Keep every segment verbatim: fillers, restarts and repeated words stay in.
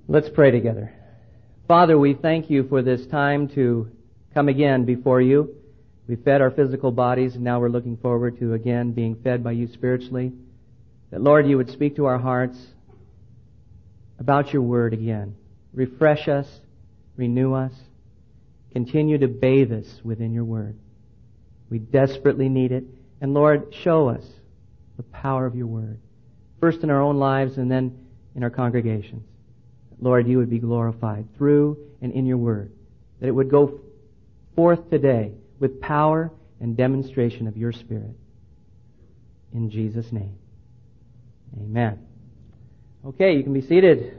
Let's pray together. Father, we thank you for this time to come again before you. We fed our physical bodies, and now we're looking forward to again being fed by you spiritually. That, Lord, you would speak to our hearts about your word again. Refresh us, renew us, continue to bathe us within your word. We desperately need it. And Lord, show us the power of your word, first in our own lives and then in our congregations. Lord, you would be glorified through and in your word, that it would go forth today with power and demonstration of your Spirit. In Jesus' name, amen. Okay, you can be seated.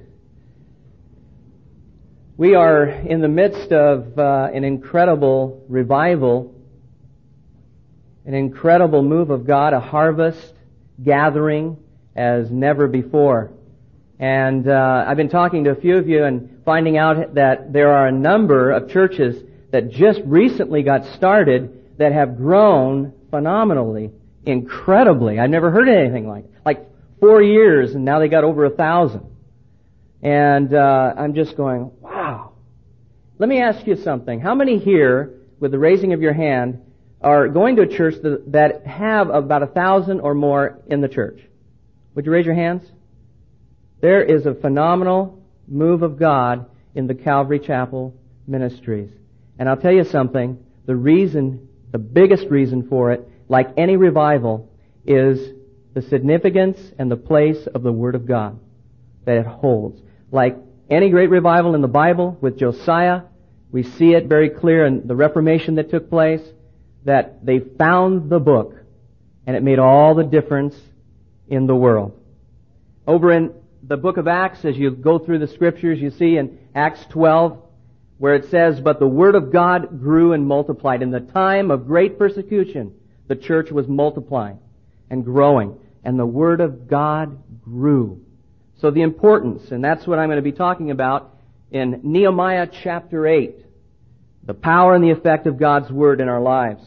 We are in the midst of uh, an incredible revival, an incredible move of God, a harvest gathering as never before. And uh, I've been talking to a few of you and finding out that there are a number of churches that just recently got started that have grown phenomenally, incredibly. I've never heard anything like it. Like four years, and now they got over a thousand. And uh, I'm just going, wow. Let me ask you something. How many here, with the raising of your hand, are going to a church that, that have about a thousand or more in the church? Would you raise your hands? There is a phenomenal move of God in the Calvary Chapel ministries. And I'll tell you something, the reason, the biggest reason for it, like any revival, is the significance and the place of the Word of God that it holds. Like any great revival in the Bible with Josiah, we see it very clear in the Reformation that took place, that they found the book, and it made all the difference in the world. Over in the book of Acts, as you go through the Scriptures, you see in Acts twelve, where it says, "But the Word of God grew and multiplied." In the time of great persecution, the church was multiplying and growing, and the Word of God grew. So the importance, and that's what I'm going to be talking about in Nehemiah chapter eight, the power and the effect of God's Word in our lives.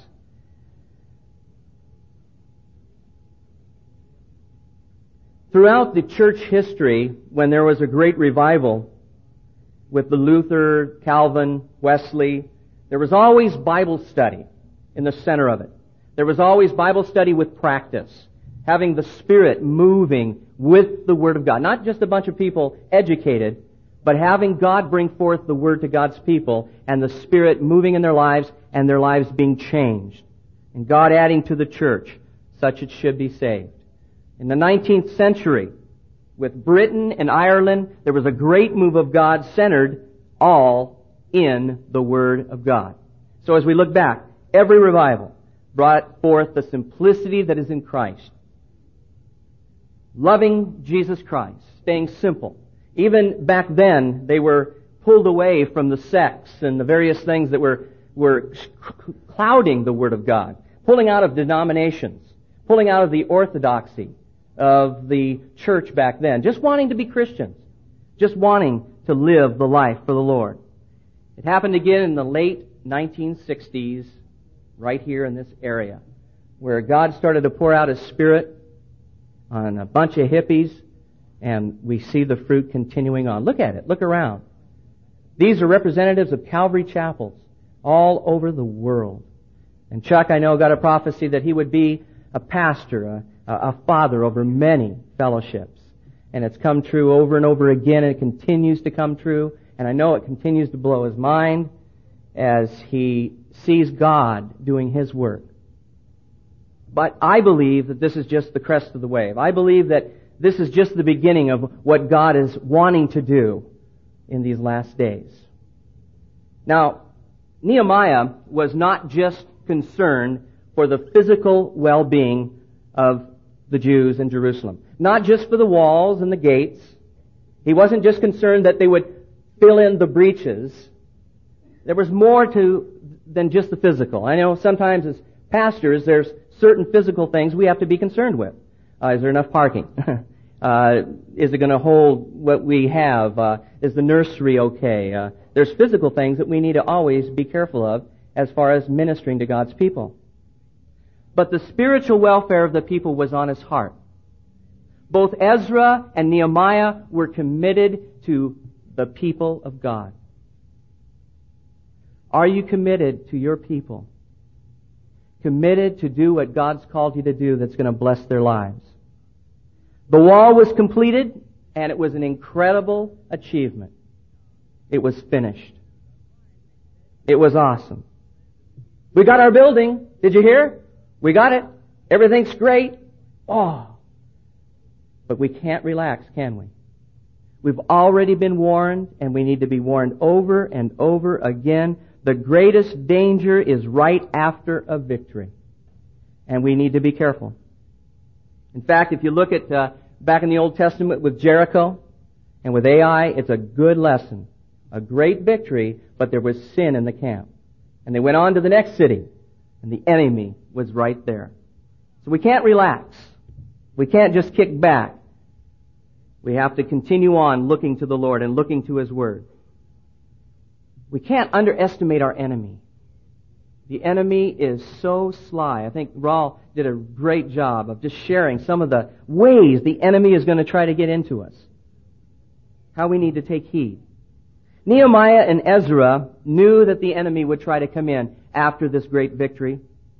Throughout the church history, when there was a great revival with the Luther, Calvin, Wesley, there was always Bible study in the center of it. There was always Bible study with practice, having the Spirit moving with the Word of God. Not just a bunch of people educated, but having God bring forth the Word to God's people and the Spirit moving in their lives and their lives being changed. And God adding to the church, such it should be saved. In the nineteenth century, with Britain and Ireland, there was a great move of God centered all in the Word of God. So as we look back, every revival brought forth the simplicity that is in Christ. Loving Jesus Christ, staying simple. Even back then, they were pulled away from the sects and the various things that were, were clouding the Word of God, pulling out of denominations, pulling out of the orthodoxy of the church back then, just wanting to be Christians, just wanting to live the life for the Lord. It happened again in the late nineteen sixties, right here in this area, where God started to pour out His Spirit on a bunch of hippies, and we see the fruit continuing on. Look at it. Look around. These are representatives of Calvary chapels all over the world. And Chuck, I know, got a prophecy that he would be a pastor, a, a father over many fellowships. And it's come true over and over again, and it continues to come true. And I know it continues to blow his mind as he sees God doing His work. But I believe that this is just the crest of the wave. I believe that this is just the beginning of what God is wanting to do in these last days. Now, Nehemiah was not just concerned for the physical well-being of the Jews in Jerusalem. Not just for the walls and the gates. He wasn't just concerned that they would fill in the breaches. There was more to than just the physical. I know sometimes as pastors, there's certain physical things we have to be concerned with. Uh, is there enough parking? uh, is it going to hold what we have? Uh, is the nursery okay? Uh, there's physical things that we need to always be careful of as far as ministering to God's people. But the spiritual welfare of the people was on his heart. Both Ezra and Nehemiah were committed to the people of God. Are you committed to your people? Committed to do what God's called you to do that's going to bless their lives? The wall was completed, and it was an incredible achievement. It was finished. It was awesome. We got our building. Did you hear? We got it. Everything's great. Oh. But we can't relax, can we? We've already been warned, and we need to be warned over and over again. The greatest danger is right after a victory. And we need to be careful. In fact, if you look at uh, back in the Old Testament with Jericho and with Ai, it's a good lesson. A great victory, but there was sin in the camp. And they went on to the next city, and the enemy was right there. So we can't relax. We can't just kick back. We have to continue on looking to the Lord and looking to His Word. We can't underestimate our enemy. The enemy is so sly. I think Raul did a great job of just sharing some of the ways the enemy is going to try to get into us. How we need to take heed. Nehemiah and Ezra knew that the enemy would try to come in after this great victory.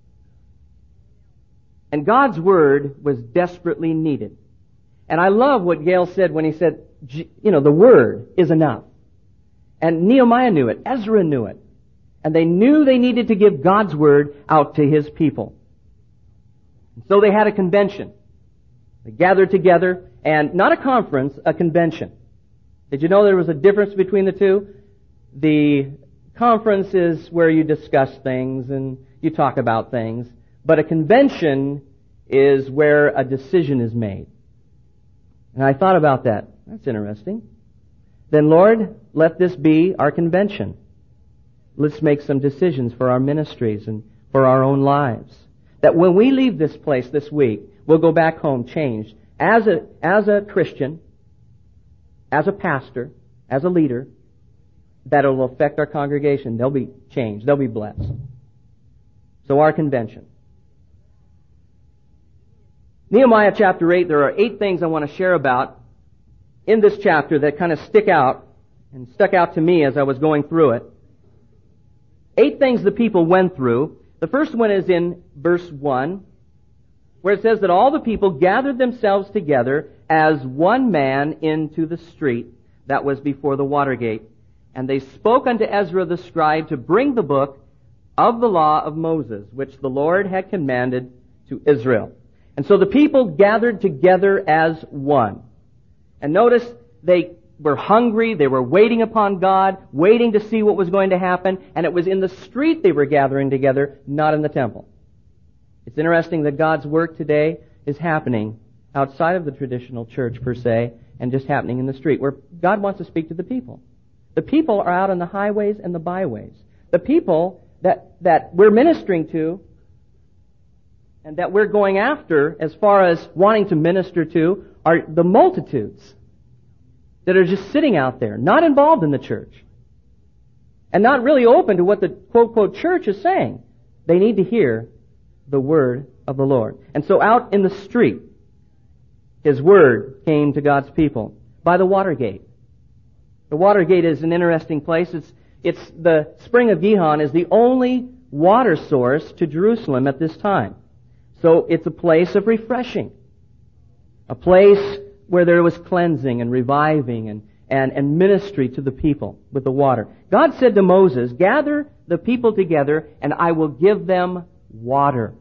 And God's Word was desperately needed. And I love what Gail said when he said, you know, the Word is enough. And Nehemiah knew it. Ezra knew it. And they knew they needed to give God's Word out to His people. So they had a convention. They gathered together, and not a conference, a convention. Did you know there was a difference between the two? The conference is where you discuss things and you talk about things. But a convention is where a decision is made. And I thought about that. That's interesting. Then, Lord, let this be our convention. Let's make some decisions for our ministries and for our own lives. That when we leave this place this week, we'll go back home changed. As a, as a Christian, as a pastor, as a leader, that will affect our congregation. They'll be changed. They'll be blessed. So our convention. Nehemiah chapter eight, there are eight things I want to share about in this chapter that kind of stick out and stuck out to me as I was going through it. Eight things the people went through. The first one is in verse one, where it says that all the people gathered themselves together as one man into the street that was before the water gate. And they spoke unto Ezra the scribe to bring the book of the law of Moses, which the Lord had commanded to Israel. And so the people gathered together as one. And notice they were hungry, they were waiting upon God, waiting to see what was going to happen, and it was in the street they were gathering together, not in the temple. It's interesting that God's work today is happening outside of the traditional church per se, and just happening in the street, where God wants to speak to the people. The people are out on the highways and the byways. The people that, that we're ministering to and that we're going after as far as wanting to minister to are the multitudes that are just sitting out there, not involved in the church, and not really open to what the quote-quote church is saying. They need to hear the word of the Lord. And so out in the street, His word came to God's people by the water gate. The water gate is an interesting place. It's, it's the spring of Gihon is the only water source to Jerusalem at this time. So it's a place of refreshing. A place where there was cleansing and reviving and, and, and ministry to the people with the water. God said to Moses, gather the people together and I will give them water.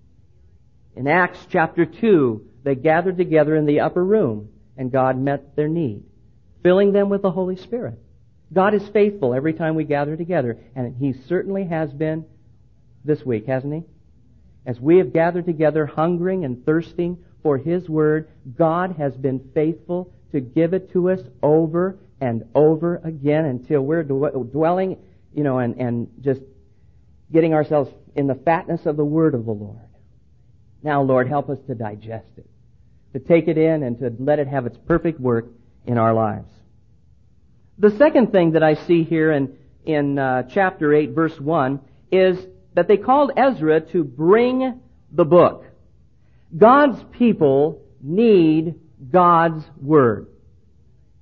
In Acts chapter two, they gathered together in the upper room and God met their need, filling them with the Holy Spirit. God is faithful every time we gather together, and He certainly has been this week, hasn't He? As we have gathered together hungering and thirsting for His Word, God has been faithful to give it to us over and over again until we're dwelling, you know, and, and just getting ourselves in the fatness of the Word of the Lord. Now, Lord, help us to digest it, to take it in and to let it have its perfect work in our lives. The second thing that I see here in, in uh, chapter eight, verse one, is that they called Ezra to bring the book. God's people need God's Word.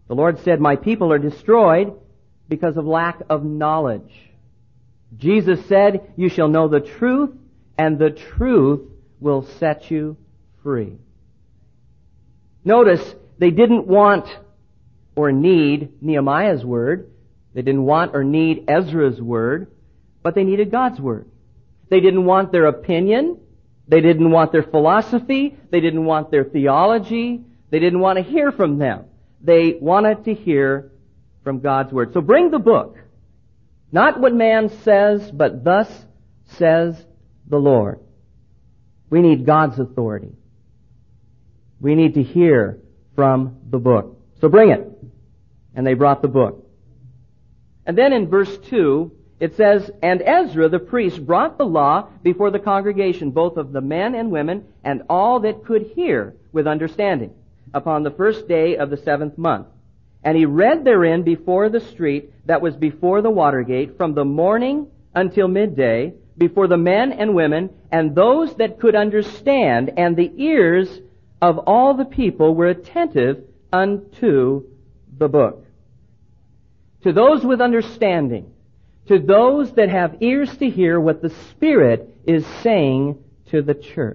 The Lord said, my people are destroyed because of lack of knowledge. Jesus said, you shall know the truth, and the truth will set you free. Notice, they didn't want or need Nehemiah's word. They didn't want or need Ezra's word, but they needed God's word. They didn't want their opinion. They didn't want their philosophy. They didn't want their theology. They didn't want to hear from them. They wanted to hear from God's word. So bring the book. Not what man says, but thus says the Lord. We need God's authority. We need to hear from the book. So bring it. And they brought the book. And then in verse two, it says, and Ezra the priest brought the law before the congregation, both of the men and women, and all that could hear with understanding, upon the first day of the seventh month. And he read therein before the street that was before the water gate, from the morning until midday, before the men and women, and those that could understand, and the ears of all the people were attentive unto the book. To those with understanding, to those that have ears to hear what the Spirit is saying to the church.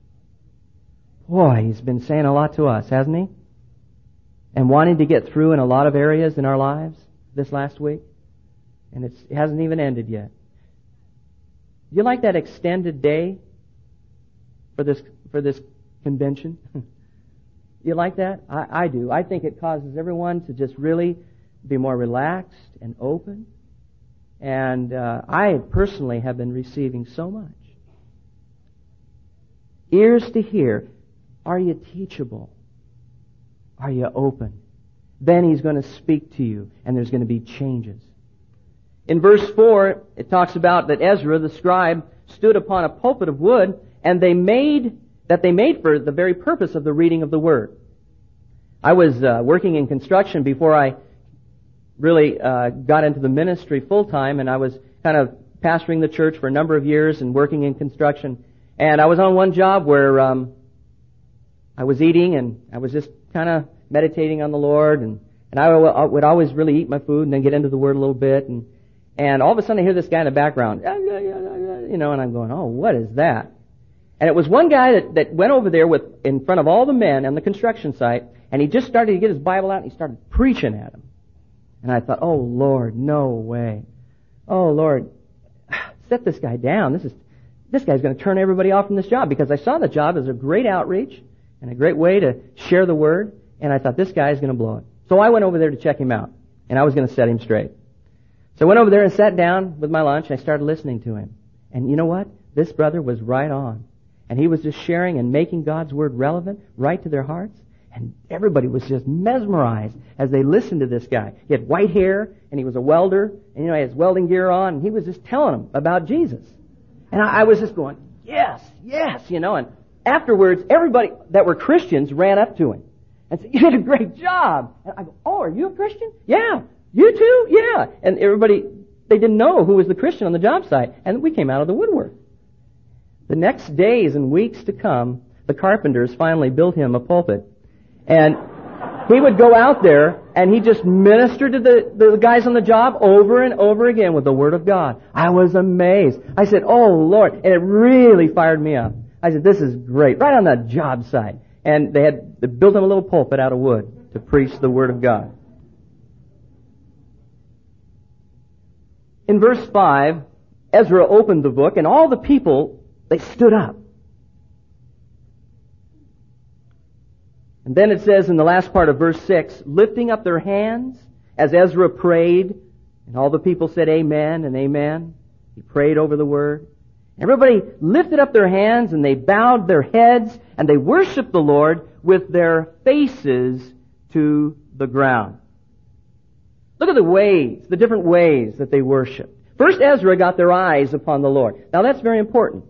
Boy, he's been saying a lot to us, hasn't he? And wanting to get through in a lot of areas in our lives this last week. And it's, it hasn't even ended yet. Do you like that extended day for this for this convention? You like that? I, I do. I think it causes everyone to just really be more relaxed and open. And uh, I personally have been receiving so much. Ears to hear. Are you teachable? Are you open? Then he's going to speak to you, and there's going to be changes. In verse four, it talks about that Ezra, the scribe, stood upon a pulpit of wood, and they made that they made for the very purpose of the reading of the Word. I was uh, working in construction before I really uh, got into the ministry full time, and I was kind of pastoring the church for a number of years and working in construction. And I was on one job where um, I was eating, and I was just kind of meditating on the Lord, and, and I would always really eat my food and then get into the Word a little bit, and and all of a sudden I hear this guy in the background, you know, and I'm going, oh, what is that? And it was one guy that, that went over there with in front of all the men on the construction site, and he just started to get his Bible out, and he started preaching at them. And I thought, oh, Lord, no way. Oh, Lord, set this guy down. This is this guy's going to turn everybody off from this job, because I saw the job as a great outreach and a great way to share the Word, and I thought, this guy is going to blow it. So I went over there to check him out, and I was going to set him straight. So I went over there and sat down with my lunch, and I started listening to him. And you know what? This brother was right on. And he was just sharing and making God's Word relevant right to their hearts. And everybody was just mesmerized as they listened to this guy. He had white hair, and he was a welder, and you know, he had his welding gear on, and he was just telling them about Jesus. And I, I was just going, yes, yes, you know, and afterwards, everybody that were Christians ran up to him and said, you did a great job. And I go, oh, are you a Christian? Yeah. You too? Yeah. And everybody, they didn't know who was the Christian on the job site. And we came out of the woodwork. The next days and weeks to come, the carpenters finally built him a pulpit. And he would go out there and he just ministered to the, the guys on the job over and over again with the Word of God. I was amazed. I said, oh, Lord. And it really fired me up. I said, this is great. Right on the job site. And they had they built him a little pulpit out of wood to preach the Word of God. In verse five, Ezra opened the book, and all the people, they stood up. And then it says in the last part of verse six, lifting up their hands as Ezra prayed, and all the people said amen and amen. He prayed over the Word. Everybody lifted up their hands, and they bowed their heads, and they worshiped the Lord with their faces to the ground. Look at the ways, the different ways that they worshiped. First, Ezra got their eyes upon the Lord. Now, that's very important.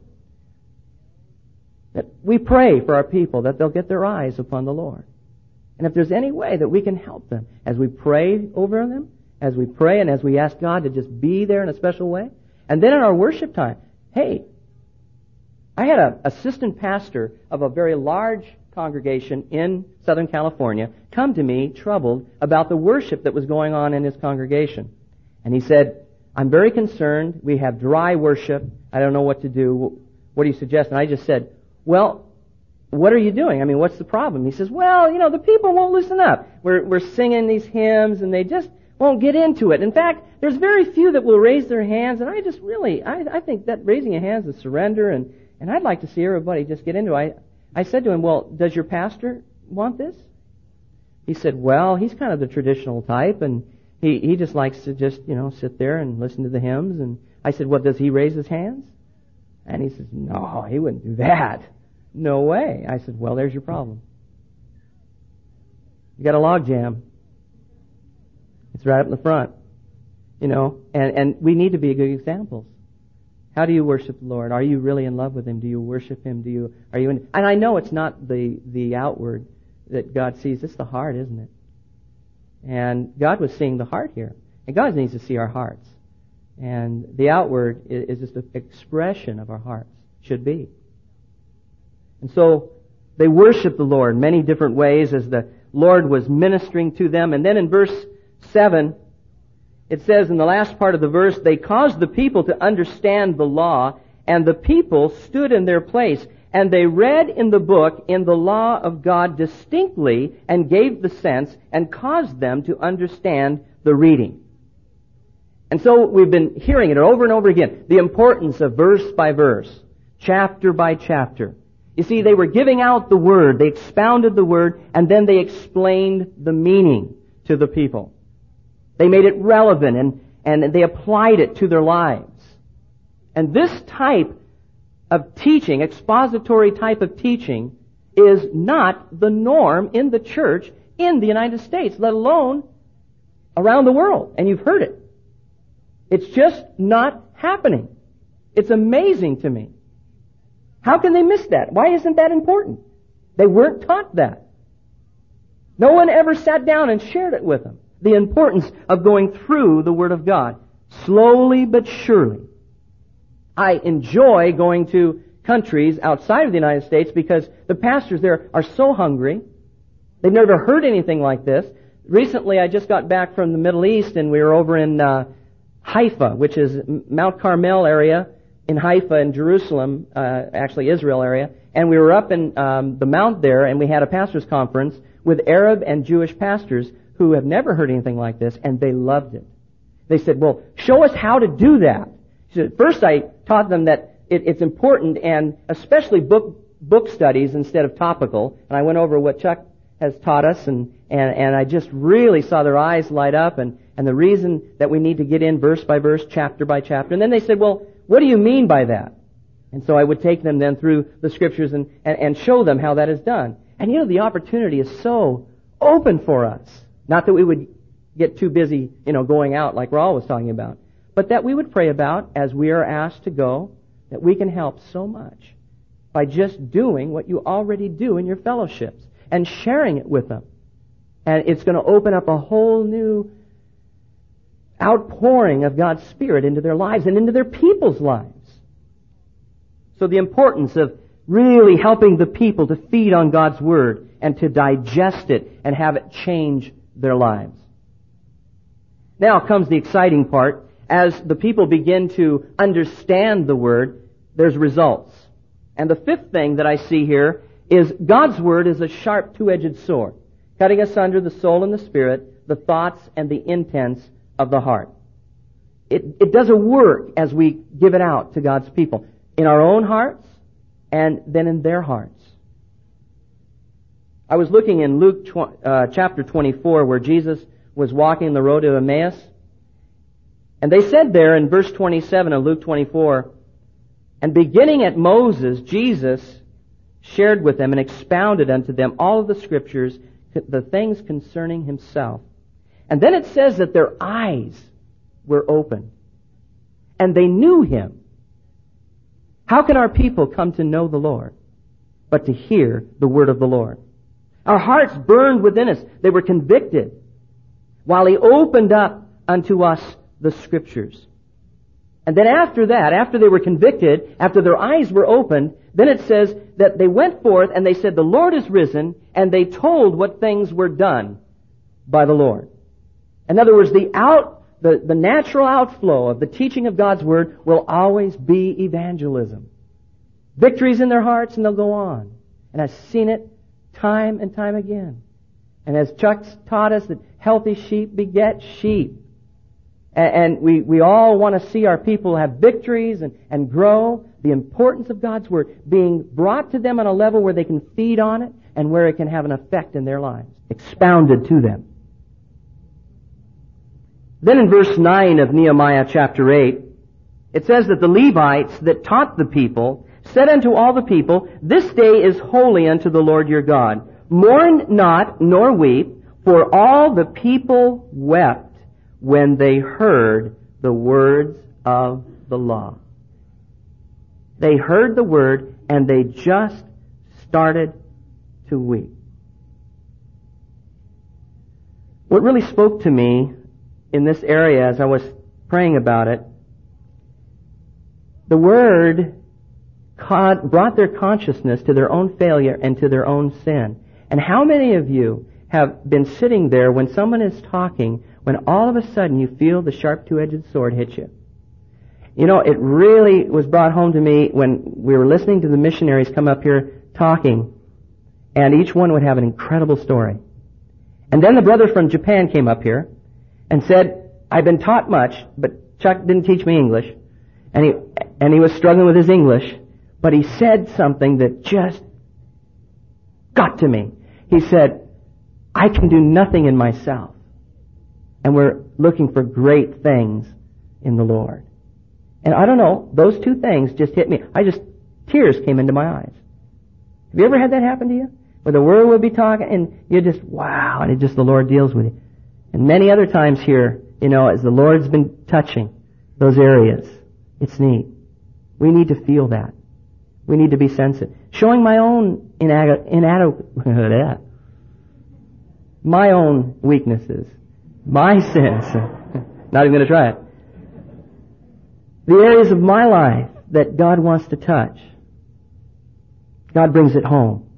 That we pray for our people that they'll get their eyes upon the Lord. And if there's any way that we can help them as we pray over them, as we pray and as we ask God to just be there in a special way, and then in our worship time, hey, I had an assistant pastor of a very large congregation in Southern California come to me troubled about the worship that was going on in his congregation. And he said, I'm very concerned. We have dry worship. I don't know what to do. What do you suggest? And I just said, well, what are you doing? I mean, what's the problem? He says, well, you know, the people won't listen up. We're, we're singing these hymns and they just won't get into it. In fact, there's very few that will raise their hands, and I just really, I, I think that raising your hands is surrender, and, and I'd like to see everybody just get into it. I, I said to him, well, does your pastor want this? He said, well, he's kind of the traditional type, and he, he just likes to just, you know, sit there and listen to the hymns. And I said, well, does he raise his hands? And he says, no, he wouldn't do that. No way. I said, well, there's your problem. You got a log jam. It's right up in the front. You know, and, and we need to be good examples. How do you worship the Lord? Are you really in love with Him? Do you worship Him? Do you, are you in, and I know it's not the, the outward that God sees. It's the heart, isn't it? And God was seeing the heart here. And God needs to see our hearts. And the outward is, is just an expression of our hearts. Should be. And so they worship the Lord in many different ways as the Lord was ministering to them. And then in verse seven, it says in the last part of the verse, they caused the people to understand the law, and the people stood in their place, and they read in the book in the law of God distinctly, and gave the sense, and caused them to understand the reading. And so we've been hearing it over and over again, the importance of verse by verse, chapter by chapter. You see, they were giving out the Word, they expounded the Word, and then they explained the meaning to the people. They made it relevant and, and they applied it to their lives. And this type of teaching, expository type of teaching, is not the norm in the church in the United States, let alone around the world. And you've heard it. It's just not happening. It's amazing to me. How can they miss that? Why isn't that important? They weren't taught that. No one ever sat down and shared it with them. The importance of going through the Word of God, slowly but surely. I enjoy going to countries outside of the United States because the pastors there are so hungry. They've never heard anything like this. Recently, I just got back from the Middle East, and we were over in uh, Haifa, which is Mount Carmel area in Haifa in Jerusalem, uh, actually Israel area. And we were up in um, the mount there, and we had a pastors' conference with Arab and Jewish pastors who have never heard anything like this, and they loved it. They said, well, show us how to do that. So first I taught them that it, it's important, and especially book book studies instead of topical, and I went over what Chuck has taught us, and, and, and I just really saw their eyes light up, and, and the reason that we need to get in verse by verse, chapter by chapter. And then they said, well, what do you mean by that? And so I would take them then through the Scriptures and, and, and show them how that is done. And you know, the opportunity is so open for us. Not that we would get too busy, you know, going out like Raul was talking about, but that we would pray about as we are asked to go, that we can help so much by just doing what you already do in your fellowships and sharing it with them. And it's going to open up a whole new outpouring of God's Spirit into their lives and into their people's lives. So the importance of really helping the people to feed on God's Word and to digest it and have it change their lives. Now comes the exciting part. As the people begin to understand the Word, there's results. And the fifth thing that I see here is God's Word is a sharp two-edged sword, cutting asunder the soul and the spirit, the thoughts and the intents of the heart. It, it does a work as we give it out to God's people, in our own hearts and then in their hearts. I was looking in Luke uh, chapter twenty-four where Jesus was walking the road to Emmaus. And they said there in verse twenty-seven of Luke twenty-four, and beginning at Moses, Jesus shared with them and expounded unto them all of the Scriptures, the things concerning Himself. And then it says that their eyes were opened, and they knew Him. How can our people come to know the Lord but to hear the word of the Lord? Our hearts burned within us. They were convicted while He opened up unto us the Scriptures. And then after that, after they were convicted, after their eyes were opened, then it says that they went forth and they said, the Lord is risen, and they told what things were done by the Lord. In other words, the out, the, the natural outflow of the teaching of God's Word will always be evangelism. Victories in their hearts, and they'll go on. And I've seen it time and time again. And as Chuck's taught us, that healthy sheep beget sheep. And we, we all want to see our people have victories and, and grow. The importance of God's Word being brought to them on a level where they can feed on it and where it can have an effect in their lives. Expounded to them. Then in verse nine of Nehemiah chapter eight, it says that the Levites that taught the people said unto all the people, this day is holy unto the Lord your God. Mourn not nor weep, for all the people wept when they heard the words of the law. They heard the word and they just started to weep. What really spoke to me in this area as I was praying about it, the word brought their consciousness to their own failure and to their own sin. And how many of you have been sitting there when someone is talking, when all of a sudden you feel the sharp two-edged sword hit you? You know, it really was brought home to me when we were listening to the missionaries come up here talking, and each one would have an incredible story. And then the brother from Japan came up here and said, I've been taught much, but Chuck didn't teach me English, and he, and he was struggling with his English, but he said something that just got to me. He said, I can do nothing in myself. And we're looking for great things in the Lord. And I don't know, those two things just hit me. I just, tears came into my eyes. Have you ever had that happen to you? Where the Word will be talking and you just, wow, and it just, the Lord deals with you. And many other times here, you know, as the Lord's been touching those areas, it's neat. We need to feel that. We need to be sensitive. Showing my own inadequate, my own weaknesses, my sins. Not even going to try it. The areas of my life that God wants to touch. God brings it home.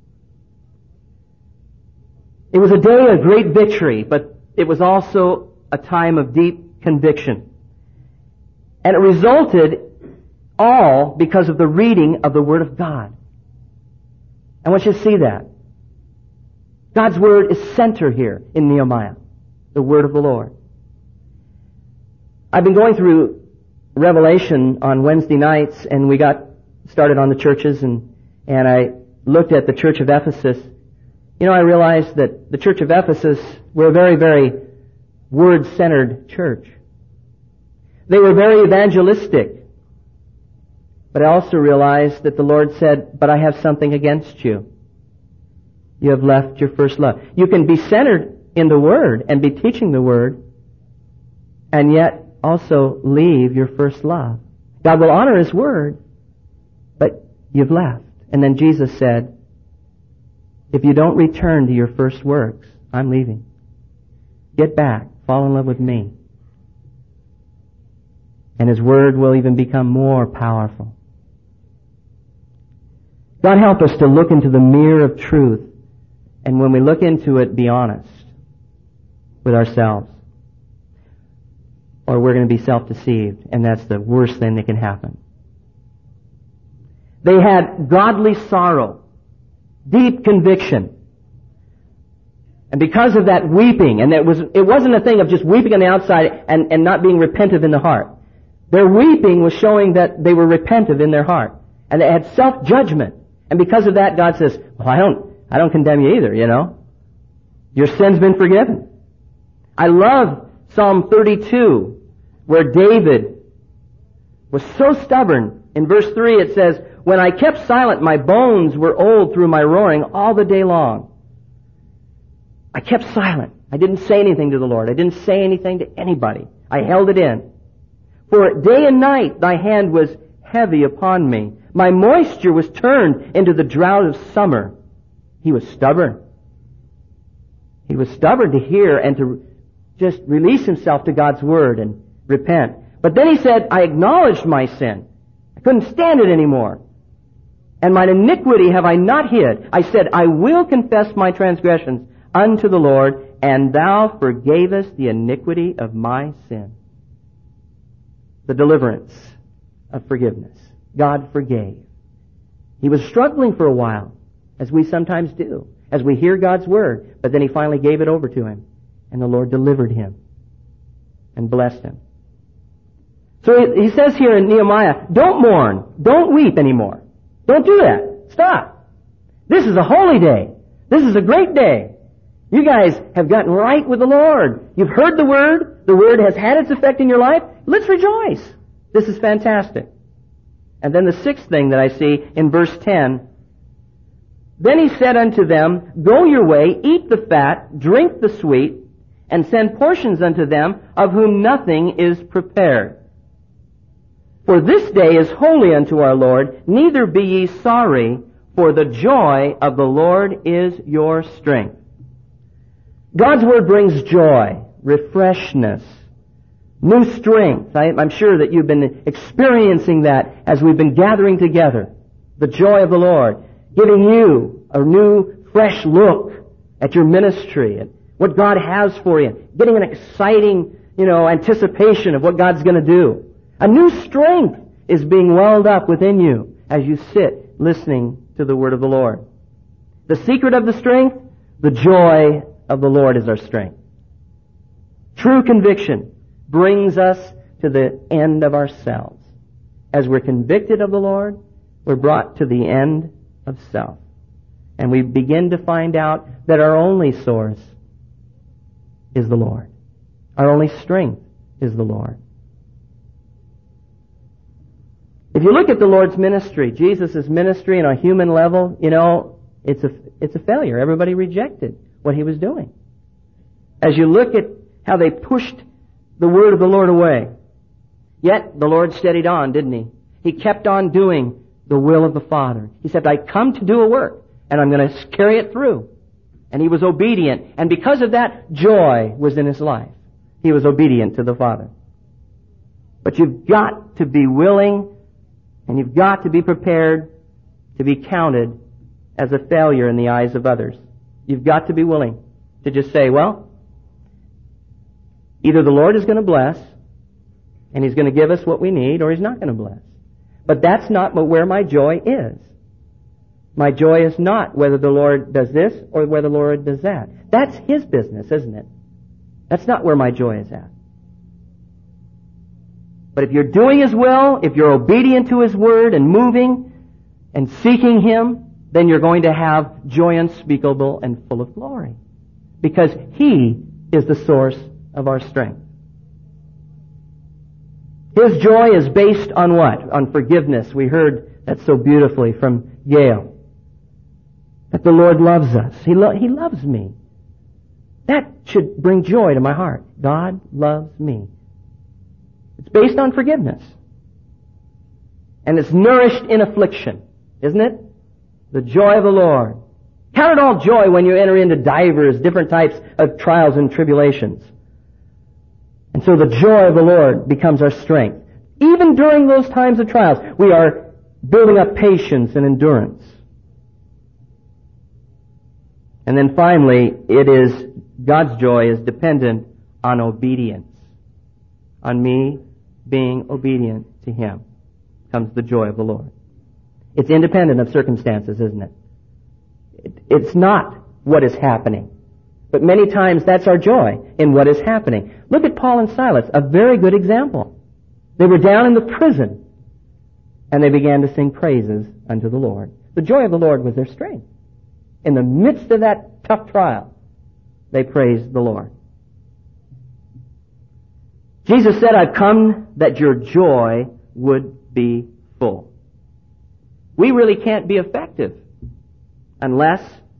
It was a day of great victory, but it was also a time of deep conviction. And it resulted all because of the reading of the Word of God. I want you to see that. God's Word is center here in Nehemiah. The Word of the Lord. I've been going through Revelation on Wednesday nights, and we got started on the churches, and, and I looked at the church of Ephesus. You know, I realized that the church of Ephesus were a very, very Word-centered church. They were very evangelistic. But I also realized that the Lord said, but I have something against you. You have left your first love. You can be centered in the Word and be teaching the Word, and yet also leave your first love. God will honor His Word, but you've left. And then Jesus said, if you don't return to your first works, I'm leaving. Get back. Fall in love with me. And His Word will even become more powerful. God help us to look into the mirror of truth, and when we look into it, be honest with ourselves. Or we're going to be self-deceived, and that's the worst thing that can happen. They had godly sorrow, deep conviction. And because of that weeping, and it was it wasn't a thing of just weeping on the outside and, and not being repentive in the heart. Their weeping was showing that they were repentive in their heart. And they had self-judgment. And because of that, God says, well, I don't, I don't condemn you either, you know. Your sin's been forgiven. I love Psalm thirty-two, where David was so stubborn. In verse three it says, when I kept silent, my bones were old through my roaring all the day long. I kept silent. I didn't say anything to the Lord. I didn't say anything to anybody. I held it in. For day and night thy hand was heavy upon me. My moisture was turned into the drought of summer. He was stubborn. He was stubborn to hear and to just release himself to God's Word and repent. But then he said, I acknowledged my sin. I couldn't stand it anymore. And mine iniquity have I not hid. I said, I will confess my transgressions unto the Lord, and thou forgavest the iniquity of my sin. The deliverance of forgiveness. God forgave. He was struggling for a while, as we sometimes do, as we hear God's word, but then he finally gave it over to him, and the Lord delivered him and blessed him. So he, he says here in Nehemiah, don't mourn, don't weep anymore. Don't do that. Stop. This is a holy day. This is a great day. You guys have gotten right with the Lord. You've heard the word. The word has had its effect in your life. Let's rejoice. This is fantastic. And then the sixth thing that I see in verse ten, then he said unto them, go your way, eat the fat, drink the sweet, and send portions unto them of whom nothing is prepared. For this day is holy unto our Lord, neither be ye sorry, for the joy of the Lord is your strength. God's word brings joy, refreshness, new strength. I, I'm sure that you've been experiencing that as we've been gathering together. The joy of the Lord, giving you a new, fresh look at your ministry and what God has for you. Getting an exciting, you know, anticipation of what God's going to do. A new strength is being welled up within you as you sit listening to the word of the Lord. The secret of the strength, the joy of the Lord is our strength. True conviction brings us to the end of ourselves. As we're convicted of the Lord, we're brought to the end of self. And we begin to find out that our only source is the Lord. Our only strength is the Lord. If you look at the Lord's ministry, Jesus' ministry on a human level, you know, it's a, it's a failure. Everybody rejected what he was doing. As you look at how they pushed the word of the Lord away. Yet the Lord steadied on, didn't he? He kept on doing the will of the Father. He said, I come to do a work, and I'm going to carry it through. And he was obedient. And because of that, joy was in his life. He was obedient to the Father. But you've got to be willing, and you've got to be prepared to be counted as a failure in the eyes of others. You've got to be willing to just say, well, either the Lord is going to bless, and he's going to give us what we need, or he's not going to bless. But that's not where my joy is. My joy is not whether the Lord does this or whether the Lord does that. That's his business, isn't it? That's not where my joy is at. But if you're doing his will, if you're obedient to his word and moving and seeking him, then you're going to have joy unspeakable and full of glory. Because he is the source of our strength. His joy is based on what? On forgiveness. We heard that so beautifully from Gail. That the Lord loves us. He, lo- he loves me. That should bring joy to my heart. God loves me. It's based on forgiveness. And it's nourished in affliction. Isn't it? The joy of the Lord. Count it all joy when you enter into divers, different types of trials and tribulations. And so the joy of the Lord becomes our strength. Even during those times of trials, we are building up patience and endurance. And then finally, it is, God's joy is dependent on obedience. On me being obedient to him comes the joy of the Lord. It's independent of circumstances, isn't it? It's not what is happening. But many times that's our joy in what is happening. Look at Paul and Silas, a very good example. They were down in the prison, and they began to sing praises unto the Lord. The joy of the Lord was their strength. In the midst of that tough trial, they praised the Lord. Jesus said, I've come that your joy would be full. We really can't be effective unless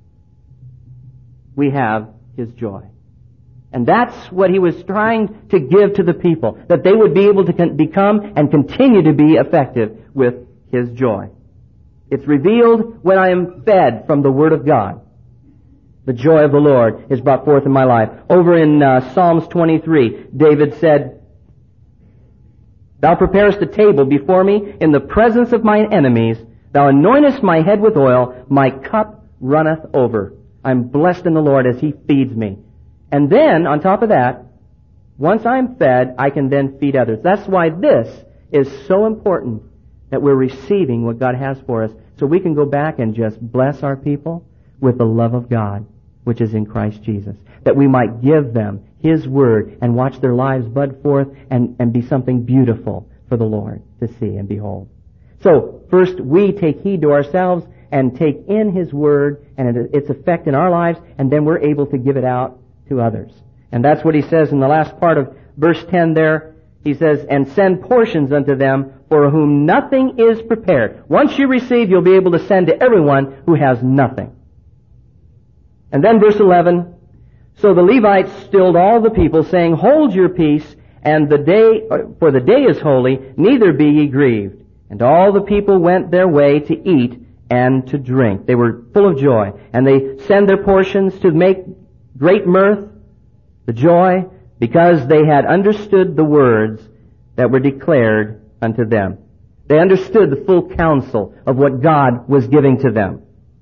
we have his joy. And that's what he was trying to give to the people, that they would be able to con- become and continue to be effective with his joy. It's revealed when I am fed from the Word of God. The joy of the Lord is brought forth in my life. Over in uh, Psalms twenty-three, David said, Thou preparest a table before me in the presence of mine enemies. Thou anointest my head with oil. My cup runneth over. I'm blessed in the Lord as He feeds me. And then, on top of that, once I'm fed, I can then feed others. That's why this is so important, that we're receiving what God has for us, so we can go back and just bless our people with the love of God, which is in Christ Jesus. That we might give them His Word and watch their lives bud forth and, and be something beautiful for the Lord to see and behold. So, first we take heed to ourselves and take in His Word and its effect in our lives, and then we're able to give it out to others. And that's what he says in the last part of verse ten there. He says, and send portions unto them for whom nothing is prepared. Once you receive, you'll be able to send to everyone who has nothing. And then verse eleven, so the Levites stilled all the people, saying, hold your peace, and the day, for the day is holy, neither be ye grieved. And all the people went their way to eat and to drink. They were full of joy. And they send their portions to make great mirth, the joy, because they had understood the words that were declared unto them. They understood the full counsel of what God was giving to them.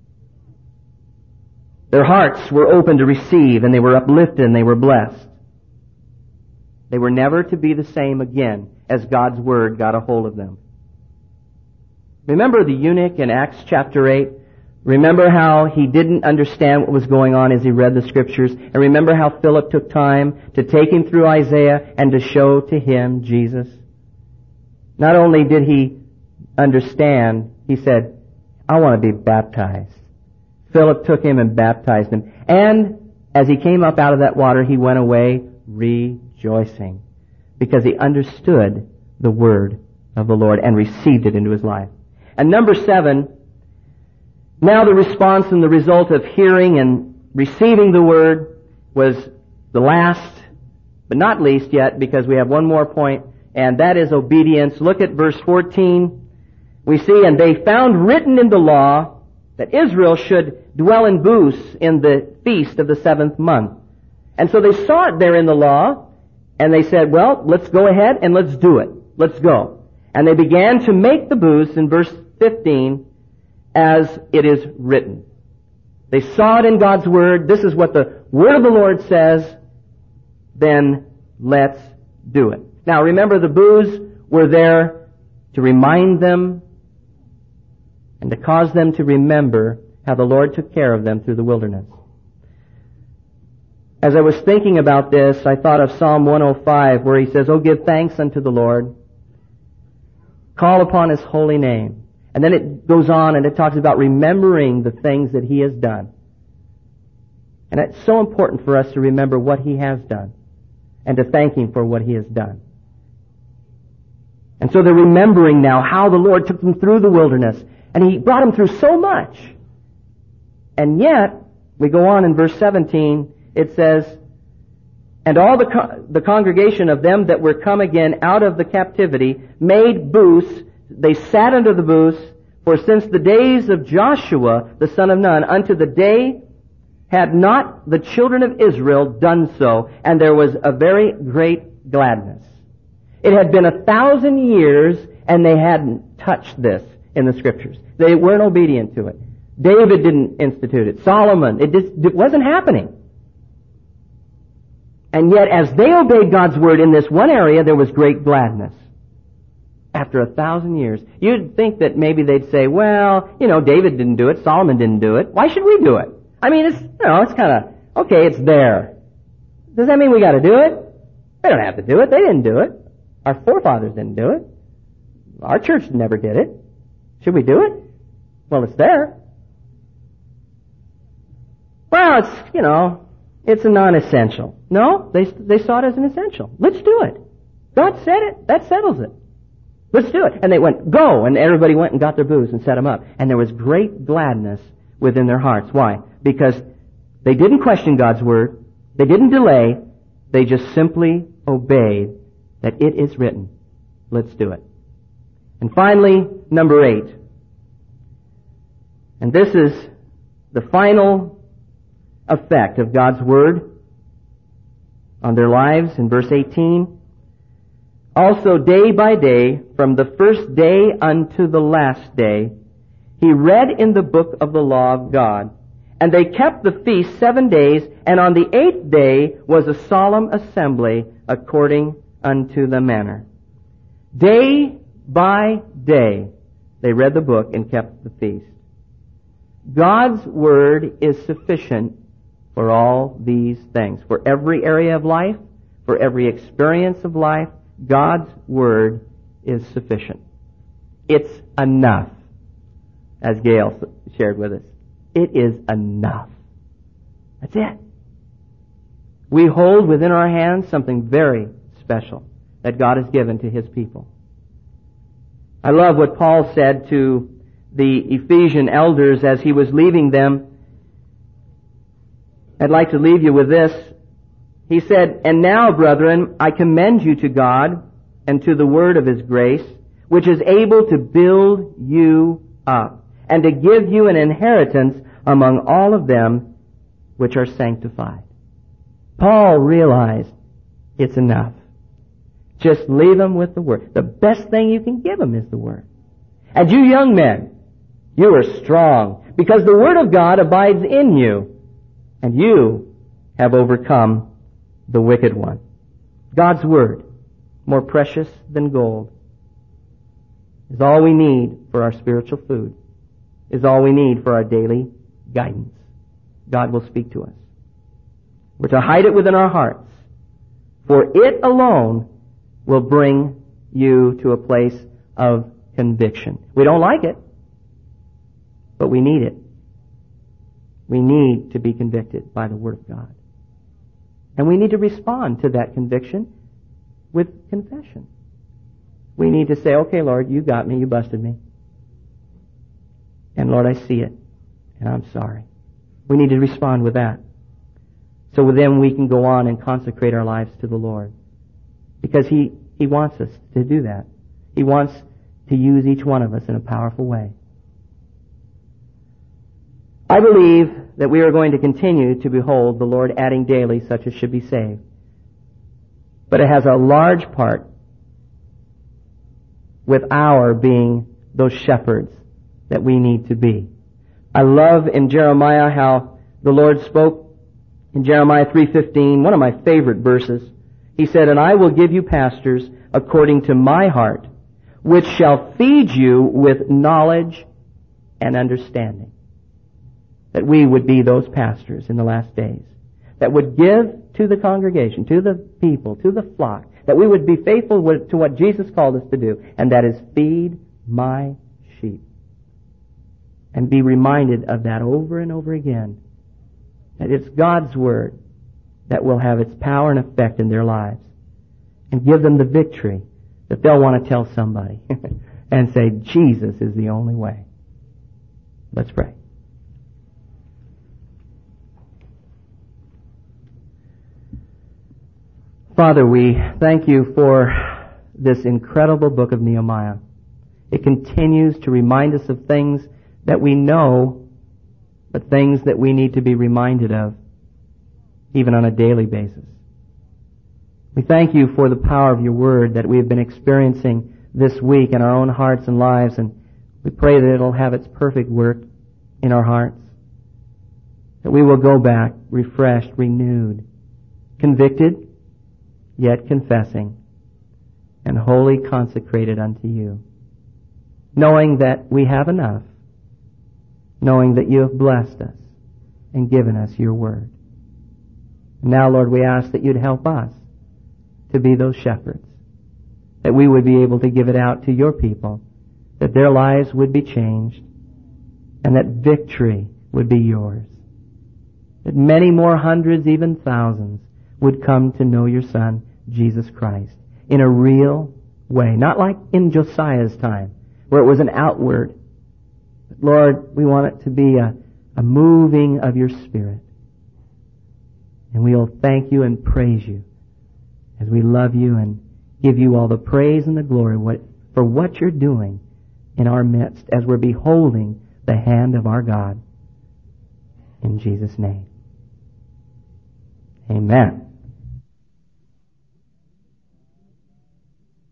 Their hearts were open to receive, and they were uplifted, and they were blessed. They were never to be the same again as God's Word got a hold of them. Remember the eunuch in Acts chapter eight? Remember how he didn't understand what was going on as he read the Scriptures? And remember how Philip took time to take him through Isaiah and to show to him Jesus? Not only did he understand, he said, I want to be baptized. Philip took him and baptized him. And as he came up out of that water, he went away rejoicing, because he understood the Word of the Lord and received it into his life. And number seven, now the response and the result of hearing and receiving the Word was the last, but not least yet, because we have one more point, and that is obedience. Look at verse fourteen. We see, and they found written in the law that Israel should dwell in booths in the feast of the seventh month. And so they saw it there in the law, and they said, well, let's go ahead and let's do it. Let's go. And they began to make the booths in verse fifteen as it is written. They saw it in God's Word. This is what the Word of the Lord says. Then let's do it. Now remember, the booths were there to remind them and to cause them to remember how the Lord took care of them through the wilderness. As I was thinking about this, I thought of Psalm one oh five, where he says, oh, give thanks unto the Lord. Call upon His holy name. And then it goes on and it talks about remembering the things that He has done. And it's so important for us to remember what He has done and to thank Him for what He has done. And so they're remembering now how the Lord took them through the wilderness, and He brought them through so much. And yet, we go on in verse seventeen, it says, and all the co- the congregation of them that were come again out of the captivity made booths. They sat under the booths, for since the days of Joshua, the son of Nun, unto the day had not the children of Israel done so, and there was a very great gladness. It had been a thousand years, and they hadn't touched this in the Scriptures. They weren't obedient to it. David didn't institute it. Solomon, it just it wasn't happening. And yet, as they obeyed God's Word in this one area, there was great gladness. After a thousand years. You'd think that maybe they'd say, well, you know, David didn't do it, Solomon didn't do it. Why should we do it? I mean, it's, you know, it's kind of, okay, it's there. Does that mean we got to do it? They don't have to do it. They didn't do it. Our forefathers didn't do it. Our church never did it. Should we do it? Well, it's there. Well, it's, you know, it's a non-essential. No, they they saw it as an essential. Let's do it. God said it. That settles it. Let's do it. And they went, go. And everybody went and got their booths and set them up. And there was great gladness within their hearts. Why? Because they didn't question God's Word. They didn't delay. They just simply obeyed that it is written. Let's do it. And finally, number eight. And this is the final effect of God's Word on their lives in verse eighteen. Also day by day, from the first day unto the last day, he read in the book of the law of God. And they kept the feast seven days, and on the eighth day was a solemn assembly according unto the manner. Day by day, they read the book and kept the feast. God's Word is sufficient for all these things. For every area of life, for every experience of life, God's Word is sufficient. It's enough, as Gail shared with us. It is enough. That's it. We hold within our hands something very special that God has given to His people. I love what Paul said to the Ephesian elders as he was leaving them. I'd like to leave you with this. He said, "And now, brethren, I commend you to God and to the word of His grace, which is able to build you up, and to give you an inheritance among all of them which are sanctified." Paul realized it's enough. Just leave them with the Word. The best thing you can give them is the Word. And you young men, you are strong, because the Word of God abides in you, and you have overcome the wicked one. God's Word, more precious than gold, is all we need for our spiritual food, is all we need for our daily guidance. God will speak to us. We're to hide it within our hearts, for it alone will bring you to a place of conviction. We don't like it, but we need it. We need to be convicted by the Word of God. And we need to respond to that conviction with confession. We need to say, "Okay, Lord, you got me, you busted me. And Lord, I see it, and I'm sorry." We need to respond with that. So then we can go on and consecrate our lives to the Lord. Because He, He wants us to do that. He wants to use each one of us in a powerful way. I believe that we are going to continue to behold the Lord adding daily such as should be saved. But it has a large part with our being those shepherds that we need to be. I love in Jeremiah how the Lord spoke in Jeremiah three fifteen, one of my favorite verses. He said, "And I will give you pastors according to my heart, which shall feed you with knowledge and understanding." That we would be those pastors in the last days, that would give to the congregation, to the people, to the flock, that we would be faithful to what Jesus called us to do, and that is feed my sheep. And be reminded of that over and over again, that it's God's Word that will have its power and effect in their lives, and give them the victory that they'll want to tell somebody and say, Jesus is the only way. Let's pray. Father, we thank you for this incredible book of Nehemiah. It continues to remind us of things that we know, but things that we need to be reminded of, even on a daily basis. We thank you for the power of your word that we have been experiencing this week in our own hearts and lives, and we pray that it'll have its perfect work in our hearts, that we will go back refreshed, renewed, convicted, yet confessing, and wholly consecrated unto you, knowing that we have enough, knowing that you have blessed us and given us your word. Now, Lord, we ask that you'd help us to be those shepherds, that we would be able to give it out to your people, that their lives would be changed, and that victory would be yours, that many more hundreds, even thousands, would come to know your Son, Jesus Christ, in a real way, not like in Josiah's time, where it was an outward. But Lord, we want it to be a, a moving of your Spirit. And we'll thank you and praise you as we love you and give you all the praise and the glory for what you're doing in our midst as we're beholding the hand of our God. In Jesus' name. Amen.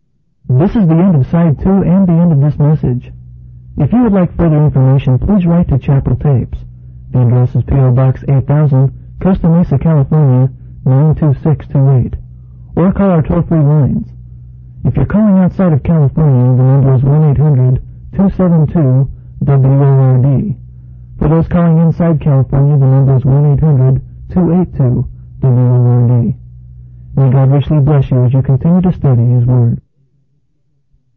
This is the end of side two and the end of this message. If you would like further information, please write to Chapel Tapes. The address is P O. Box eight thousand, Costa Mesa, California, nine two six two eight. Or call our toll-free lines. If you're calling outside of California, the number is one eight hundred two seven two W O R D. For those calling inside California, the number is one eight hundred two eight two W O R D. May God richly bless you as you continue to study His Word.